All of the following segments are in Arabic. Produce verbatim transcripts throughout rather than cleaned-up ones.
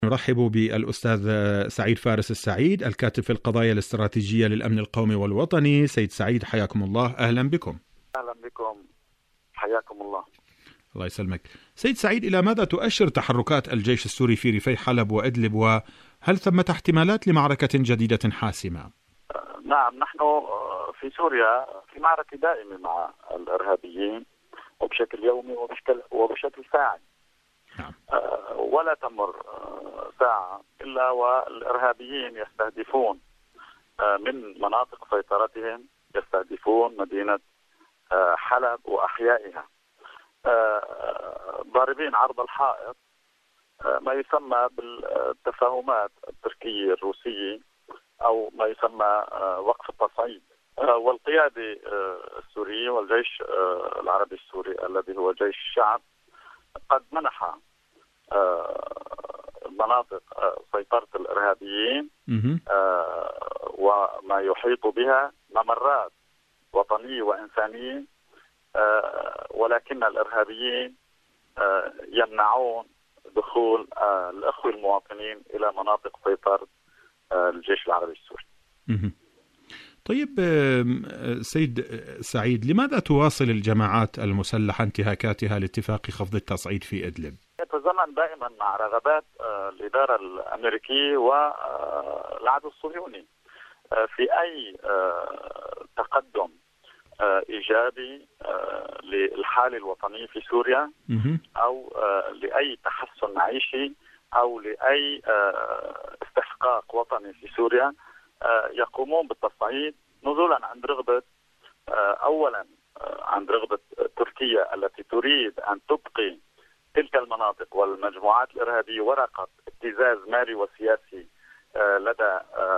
نرحب بالأستاذ سعيد فارس السعيد، الكاتب في القضايا الاستراتيجية للأمن القومي والوطني. سيد سعيد، حياكم الله، أهلا بكم. أهلا بكم، حياكم الله. الله يسلمك. سيد سعيد، إلى ماذا تؤشر تحركات الجيش السوري في ريفي حلب وإدلب، وهل ثمة احتمالات لمعركة جديدة حاسمة؟ نعم، نحن في سوريا في معركة دائمة مع الإرهابيين وبشكل يومي وبشكل, وبشكل ساعي. نعم. ولا تمر ساعة إلا والإرهابيين يستهدفون من مناطق سيطرتهم، يستهدفون مدينة حلب وأحيائها، ضاربين عرض الحائط، ما يسمى بالتفاهمات التركية الروسية أو ما يسمى وقف التصعيد. والقيادة السورية والجيش العربي السوري الذي هو جيش الشعب قد منح مناطق سيطرة الإرهابيين وما يحيط بها ممرات وطنية وإنسانية، ولكن الإرهابيين يمنعون دخول الأخوة المواطنين إلى مناطق سيطرة الجيش العربي السوري. طيب سيد سعيد، لماذا تواصل الجماعات المسلحة انتهاكاتها لاتفاق خفض التصعيد في إدلب؟ يتزامن دائما مع رغبات الإدارة الأمريكية والعدو الصهيوني في أي تقدم إيجابي للحالة الوطنية في سوريا، أو لأي تحسن معيشي، أو لأي استحقاق وطني في سوريا، يقومون بالتصعيد نزولا عند رغبة أولا عند رغبة تركيا التي تريد أن تبقي تلك المناطق والمجموعات الإرهابية ورقة ابتزاز مالي وسياسي لدى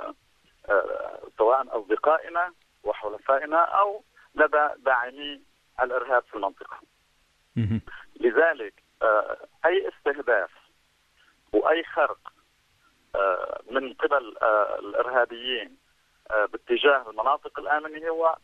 سواء أصدقائنا وحلفائنا أو لدى داعمي الإرهاب في المنطقة. لذلك أي استهداف وأي خرق من قبل الإرهابيين باتجاه المناطق الآمنة هو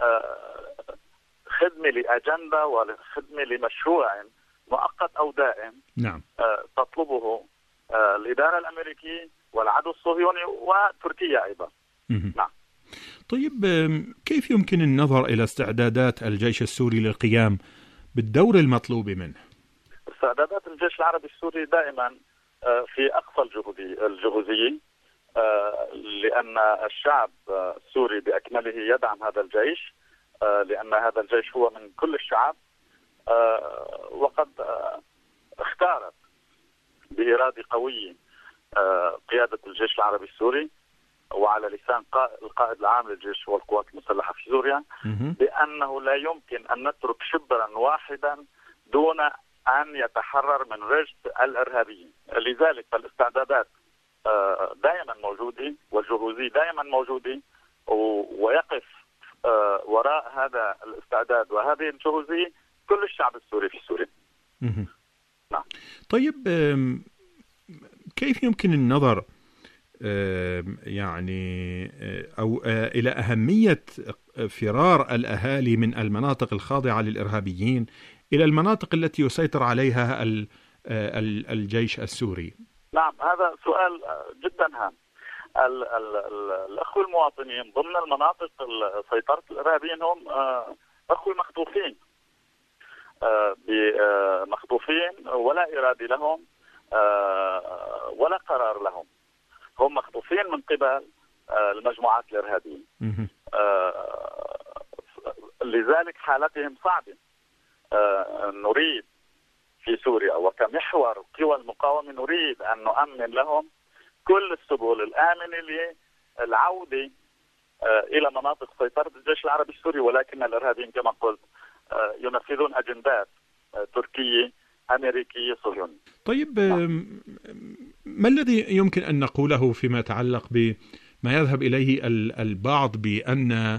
خدمة لأجندة وخدمة لمشروع مؤقت أو دائم. نعم. تطلبه الإدارة الأمريكية والعدو الصهيوني وتركيا أيضا. نعم. طيب، كيف يمكن النظر إلى استعدادات الجيش السوري للقيام بالدور المطلوب منه؟ استعدادات الجيش العربي السوري دائما في أقصى الجهوزية، لأن الشعب السوري بأكمله يدعم هذا الجيش، لأن هذا الجيش هو من كل الشعب، وقد اختارت بإرادة قوية قيادة الجيش العربي السوري وعلى لسان القائد العام للجيش والقوات المسلحة في سوريا بأنه لا يمكن أن نترك شبرا واحدا دون أن يتحرر من رجل الإرهابيين. لذلك فالاستعدادات دائما موجودة والجهوزية دائما موجودة، ويقف وراء هذا الاستعداد وهذه الجهوزية كل الشعب السوري في سوريا. نعم. طيب، كيف يمكن النظر يعني أو إلى أهمية فرار الأهالي من المناطق الخاضعة للإرهابيين إلى المناطق التي يسيطر عليها الجيش السوري؟ نعم، هذا سؤال جدا هام. ال ال ال الأخوة المواطنين ضمن المناطق سيطرة الإرهابيين هم أخوة مخطوفين، مخطوفين ولا إرادة لهم ولا قرار لهم، هم مخطوفين من قبل المجموعات الإرهابية. لذلك حالتهم صعبة. نريد في سوريا وكمحور قوى المقاومة نريد أن نؤمن لهم كل السبل الآمنة للعودة إلى مناطق سيطرة الجيش العربي السوري، ولكن الإرهابيين كما قلت ينفذون أجندات تركية أمريكية صهيونية. طيب، ما الذي يمكن أن نقوله فيما يتعلق بما يذهب إليه البعض بأن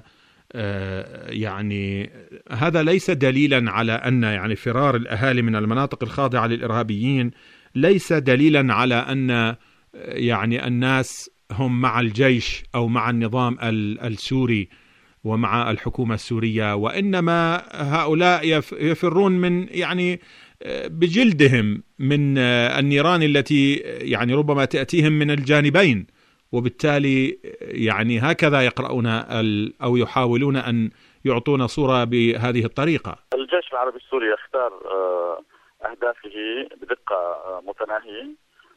يعني هذا ليس دليلا على أن يعني فرار الأهالي من المناطق الخاضعة للإرهابيين ليس دليلا على أن يعني الناس هم مع الجيش أو مع النظام السوري ومع الحكومة السورية، وإنما هؤلاء يفرون من يعني بجلدهم من النيران التي يعني ربما تأتيهم من الجانبين، وبالتالي يعني هكذا يقرؤون أو يحاولون أن يعطون صورة بهذه الطريقة. الجيش العربي السوري يختار أهدافه بدقة متناهية،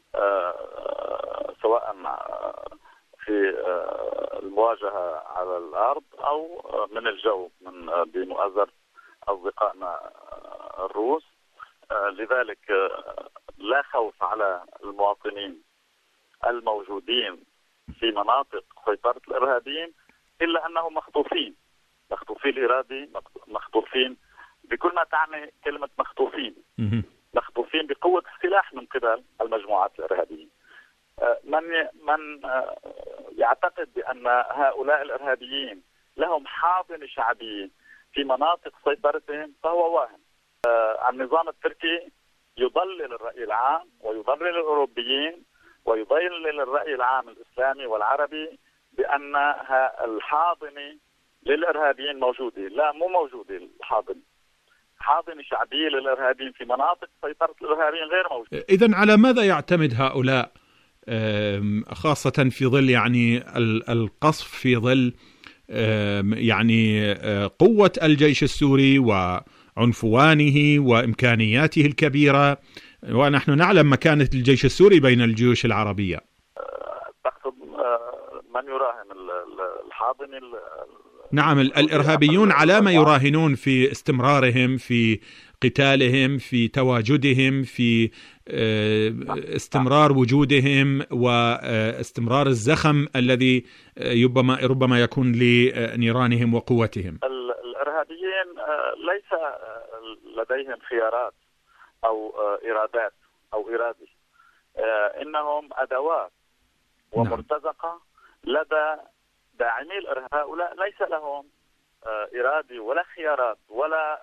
سواء في المواجهة على الأرض أو من الجو من بمؤازرة أصدقائنا الروس. لذلك لا خوف على المواطنين الموجودين في مناطق سيطرة الإرهابيين، إلا أنهم مخطوفين مخطوفين الإرادي، مخطوفين بكل ما تعني كلمة مخطوفين مخطوفين بقوة السلاح من قبل المجموعات الإرهابية. من من يعتقد بأن هؤلاء الإرهابيين لهم حاضنة شعبية في مناطق سيطرتهم فهو واهم. النظام التركي يضلل الرأي العام ويضلل الأوروبيين ويضلل الرأي العام الإسلامي والعربي بأن الحاضنة للإرهابيين موجودة. لا، مو موجودة الحاضنة. حاضنة شعبية للإرهابيين في مناطق سيطرة الإرهابيين غير موجودة. إذن على ماذا يعتمد هؤلاء، خاصة في ظل يعني القصف، في ظل يعني قوة الجيش السوري وعنفوانه وإمكانياته الكبيرة، ونحن نعلم مكانة الجيش السوري بين الجيوش العربية؟ تقصد من يراهن الحاضنة؟ نعم، الإرهابيون على ما يراهنون في استمرارهم في قتالهم، في تواجدهم، في استمرار وجودهم واستمرار الزخم الذي ربما ربما يكون لنيرانهم وقوتهم. الإرهابيين ليس لديهم خيارات أو إرادات أو إرادة، إنهم أدوات ومرتزقة لدى داعمي الإرهاب. هؤلاء ليس لهم إرادة ولا خيارات ولا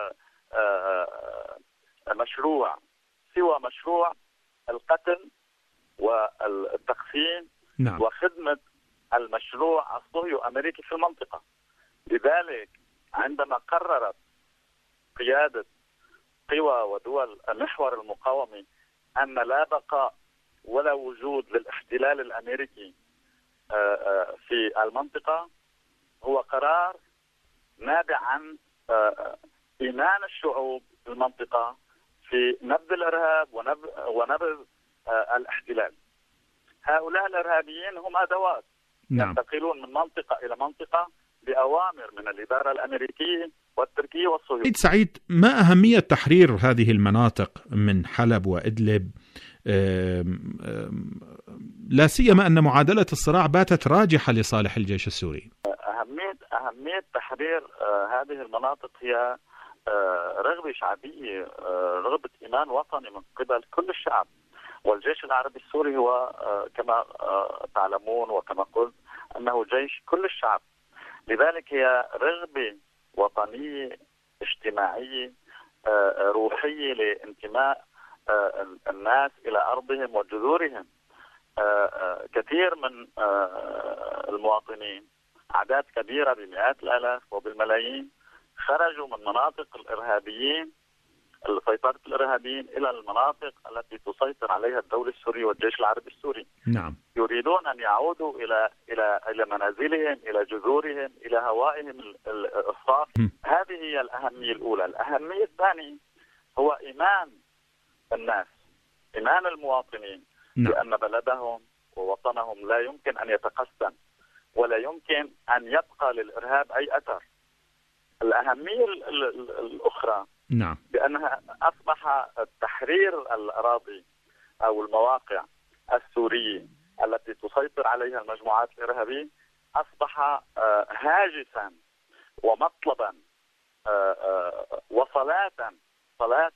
مشروع سوى مشروع القتل والتقسيم، نعم، وخدمة المشروع الصهيوني الأمريكي في المنطقة. لذلك عندما قررت قيادة قوى ودول المحور المقاومي أن لا بقاء ولا وجود للاحتلال الأمريكي في المنطقة، هو قرار نابع عن إيمان الشعوب المنطقة في نبذ الإرهاب ونبذ الاحتلال. هؤلاء الإرهابيين هم أدوات، نعم، ينتقلون من منطقة إلى منطقة بأوامر من الإدارة الأمريكية والتركية والصهيونية. سيد سعيد، ما أهمية تحرير هذه المناطق من حلب وإدلب، لا سيما أن معادلة الصراع باتت راجحة لصالح الجيش السوري؟ أهمية أهمية تحرير هذه المناطق هي رغبة شعبية، رغبة إيمان وطني من قبل كل الشعب. والجيش العربي السوري هو كما تعلمون وكما قلت أنه جيش كل الشعب. لذلك هي رغبة وطنية اجتماعية روحية لانتماء الناس إلى أرضهم وجذورهم. كثير من المواطنين، أعداد كبيرة بمئات الآلاف وبالملايين، خرجوا من مناطق الإرهابيين، سيطرة الإرهابيين، إلى المناطق التي تسيطر عليها الدولة السورية والجيش العربي السوري. نعم. يريدون أن يعودوا إلى إلى إلى منازلهم، إلى جذورهم، إلى هوائهم الصافي. هذه هي الأهمية الأولى. الأهمية الثانية هو إيمان الناس، إيمان المواطنين، نعم، بأن بلدهم ووطنهم لا يمكن أن يتقسم ولا يمكن أن يبقى للإرهاب أي أثر. الأهمية الأخرى، نعم، بأنها أصبح تحرير الأراضي أو المواقع السورية التي تسيطر عليها المجموعات الإرهابية أصبح هاجسا ومطلبا وصلاة صلاة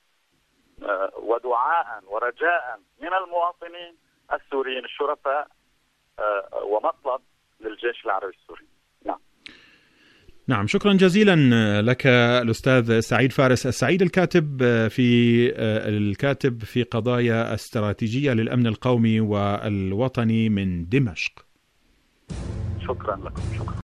ودعاء ورجاء من المواطنين السوريين الشرفاء ومطلب للجيش العربي السوري. نعم. نعم، شكرا جزيلا لك الأستاذ سعيد فارس السعيد، الكاتب في الكاتب في قضايا استراتيجية للأمن القومي والوطني من دمشق. شكرا لكم. شكرا.